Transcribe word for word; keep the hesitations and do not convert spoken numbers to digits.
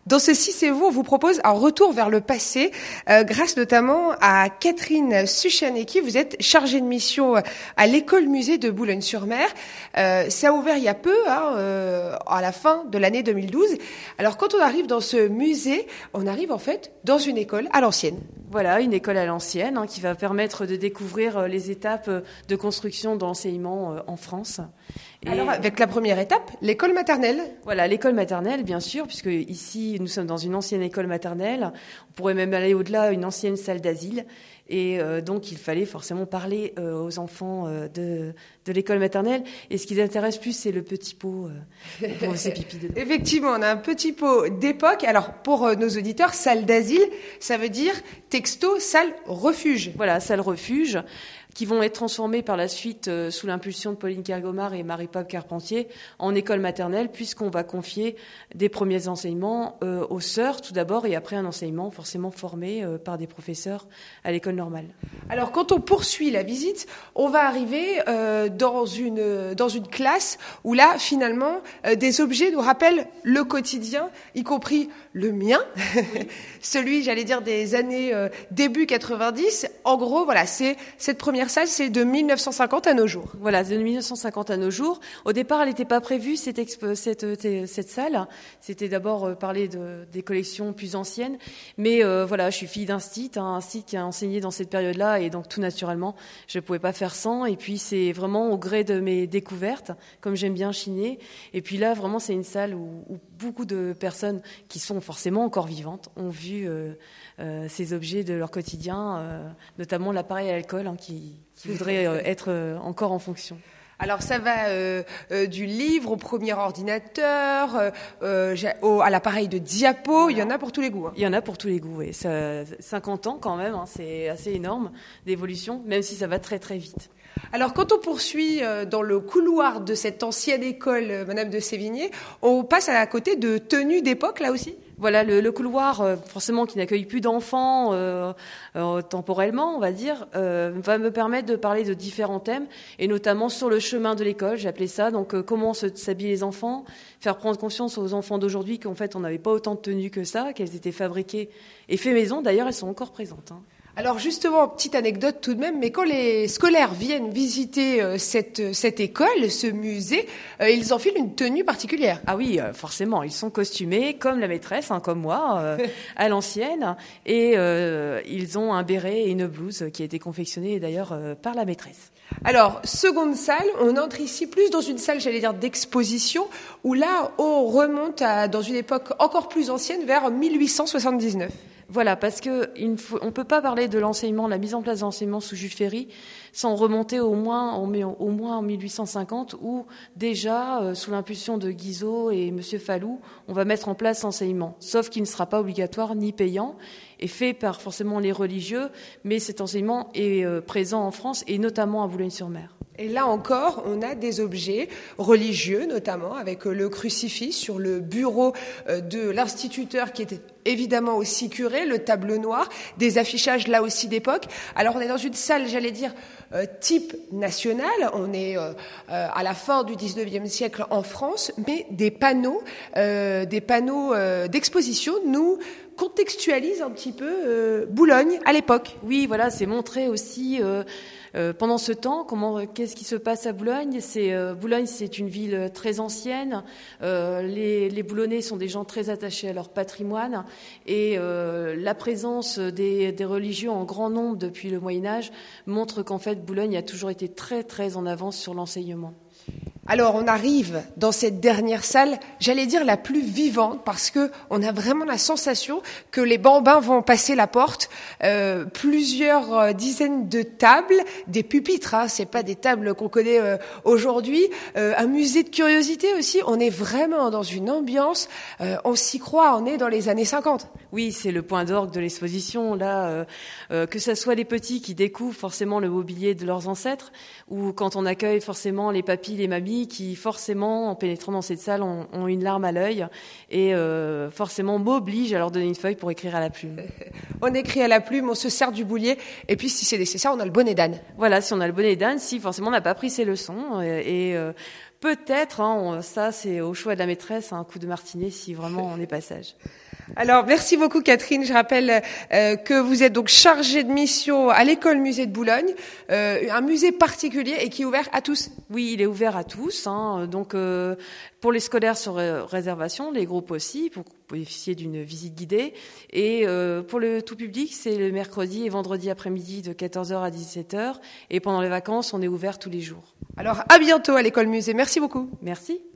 Dans ce Si c'est vous, on vous propose un retour vers le passé, euh, grâce notamment à Catherine Suchanecki. Vous êtes chargée de mission à l'école-musée de Boulogne-sur-Mer. Euh, ça a ouvert il y a peu, hein, euh, à la fin de l'année deux mille douze. Alors quand on arrive dans ce musée, on arrive en fait dans une école à l'ancienne. Voilà, une école à l'ancienne hein, qui va permettre de découvrir les étapes de construction de l'enseignement euh, en France. Et alors, avec la première étape, l'école maternelle. Voilà, l'école maternelle, bien sûr, puisque ici, nous sommes dans une ancienne école maternelle. On pourrait même aller au-delà, une ancienne salle d'asile. Et euh, donc, il fallait forcément parler euh, aux enfants euh, de, de l'école maternelle. Et ce qui les intéresse plus, c'est le petit pot euh, pour ces pipis dedans. Effectivement, on a un petit pot d'époque. Alors, pour euh, nos auditeurs, salle d'asile, ça veut dire texto, salle refuge. Voilà, salle refuge, qui vont être transformées par la suite euh, sous l'impulsion de Pauline Kergomar et Marie-Pape Carpentier en école maternelle, puisqu'on va confier des premiers enseignements euh, aux sœurs tout d'abord, et après un enseignement forcément formé euh, par des professeurs à l'école normale. Alors quand on poursuit la visite, on va arriver euh, dans une dans une classe où là finalement euh, des objets nous rappellent le quotidien, y compris le mien, celui j'allais dire des années euh, début quatre-vingt-dix. En gros voilà, c'est cette première salle, c'est de mille neuf cent cinquante à nos jours. Voilà, de mille neuf cent cinquante à nos jours. Au départ, elle n'était pas prévue, cette, expo, cette, cette salle. C'était d'abord euh, parler de, des collections plus anciennes. Mais euh, voilà, je suis fille d'un site, hein, un site qui a enseigné dans cette période-là. Et donc, tout naturellement, je ne pouvais pas faire sans. Et puis, c'est vraiment au gré de mes découvertes, comme j'aime bien chiner. Et puis là, vraiment, c'est une salle où, où beaucoup de personnes qui sont forcément encore vivantes ont vu euh, euh, ces objets de leur quotidien, euh, notamment l'appareil à alcool hein, qui qui voudrait euh, être euh, encore en fonction. Alors ça va euh, euh, du livre au premier ordinateur, euh, euh, au, à l'appareil de diapo, voilà. Il y en a pour tous les goûts. Hein. Il y en a pour tous les goûts, oui. Ça, cinquante ans quand même, hein, c'est assez énorme d'évolution, même si ça va très très vite. Alors quand on poursuit euh, dans le couloir de cette ancienne école, euh, Madame de Sévigné, on passe à côté de tenues d'époque là aussi. Voilà, le, le couloir, euh, forcément, qui n'accueille plus d'enfants euh, euh, temporellement, on va dire, euh, va me permettre de parler de différents thèmes, et notamment sur le chemin de l'école, j'ai appelé ça. Donc, euh, comment se, s'habillent les enfants, faire prendre conscience aux enfants d'aujourd'hui qu'en fait, on n'avait pas autant de tenues que ça, qu'elles étaient fabriquées et fait maison. D'ailleurs, elles sont encore présentes. Hein. Alors justement, petite anecdote tout de même, mais quand les scolaires viennent visiter euh, cette cette école, ce musée, euh, ils enfilent une tenue particulière. Ah oui, euh, forcément, ils sont costumés comme la maîtresse, hein, comme moi, euh, à l'ancienne, et euh, ils ont un béret et une blouse qui a été confectionnée d'ailleurs euh, par la maîtresse. Alors, seconde salle, on entre ici plus dans une salle, j'allais dire, d'exposition, où là, on remonte à, dans une époque encore plus ancienne, vers mille huit cent soixante-dix-neuf. Voilà, parce que il faut, on peut pas parler de l'enseignement, de la mise en place de l'enseignement sous Jules Ferry, sans remonter au moins, au moins en mille huit cent cinquante, où déjà, euh, sous l'impulsion de Guizot et Monsieur Fallou, on va mettre en place l'enseignement, sauf qu'il ne sera pas obligatoire ni payant, et fait par forcément les religieux, mais cet enseignement est euh, présent en France et notamment à Boulogne-sur-Mer. Et là encore, on a des objets religieux, notamment avec le crucifix sur le bureau de l'instituteur qui était évidemment aussi curé, le tableau noir, des affichages là aussi d'époque. Alors on est dans une salle, j'allais dire, euh, type national, on est euh, à la fin du dix-neuvième siècle en France, mais des panneaux, euh, des panneaux euh, d'exposition nous contextualisent un petit peu euh, Boulogne à l'époque. Oui, voilà, c'est montré aussi... Euh Euh, pendant ce temps, comment, qu'est-ce qui se passe à Boulogne ? C'est, euh, Boulogne, c'est une ville très ancienne. Euh, les, les Boulonnais sont des gens très attachés à leur patrimoine. Et euh, la présence des, des religieux en grand nombre depuis le Moyen-Âge montre qu'en fait, Boulogne a toujours été très, très en avance sur l'enseignement. Alors on arrive dans cette dernière salle, j'allais dire la plus vivante, parce que on a vraiment la sensation que les bambins vont passer la porte. Euh, plusieurs euh, dizaines de tables, des pupitres, hein, c'est pas des tables qu'on connaît euh, aujourd'hui. Euh, un musée de curiosité aussi. On est vraiment dans une ambiance. Euh, on s'y croit. On est dans les années cinquante. Oui, c'est le point d'orgue de l'exposition. Là, euh, euh, que ça soit les petits qui découvrent forcément le mobilier de leurs ancêtres, ou quand on accueille forcément les papis, les mamies, qui forcément, en pénétrant dans cette salle, ont, ont une larme à l'œil et euh, forcément m'obligent à leur donner une feuille pour écrire à la plume. On écrit à la plume, on se sert du boulier, et puis si c'est nécessaire, on a le bonnet d'âne. Voilà, si on a le bonnet d'âne, si forcément on n'a pas pris ses leçons, et, et euh, peut-être, hein, on, ça c'est au choix de la maîtresse, un coup de martinet si vraiment on est passage. Alors, merci beaucoup Catherine. Je rappelle euh, que vous êtes donc chargée de mission à l'école musée de Boulogne, euh, un musée particulier et qui est ouvert à tous. Oui, il est ouvert à tous. Hein, donc, euh, pour les scolaires sur réservation, les groupes aussi, pour bénéficier d'une visite guidée. Et euh, pour le tout public, c'est le mercredi et vendredi après-midi de quatorze heures à dix-sept heures. Et pendant les vacances, on est ouvert tous les jours. Alors, à bientôt à l'école musée. Merci beaucoup. Merci.